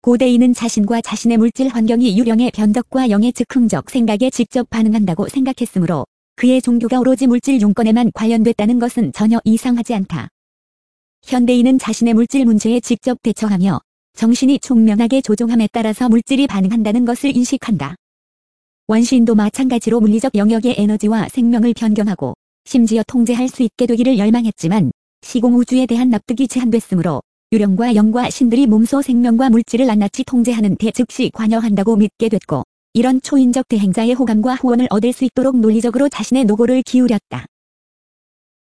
고대인은 자신과 자신의 물질 환경이 유령의 변덕과 영의 즉흥적 생각에 직접 반응한다고 생각했으므로 그의 종교가 오로지 물질 용건에만 관련됐다는 것은 전혀 이상하지 않다. 현대인은 자신의 물질 문제에 직접 대처하며 정신이 총명하게 조종함에 따라서 물질이 반응한다는 것을 인식한다. 원시인도 마찬가지로 물리적 영역의 에너지와 생명을 변경하고 심지어 통제할 수 있게 되기를 열망했지만 시공우주에 대한 납득이 제한됐으므로 유령과 영과 신들이 몸소 생명과 물질을 낱낱이 통제하는 데 즉시 관여한다고 믿게 됐고 이런 초인적 대행자의 호감과 후원을 얻을 수 있도록 논리적으로 자신의 노고를 기울였다.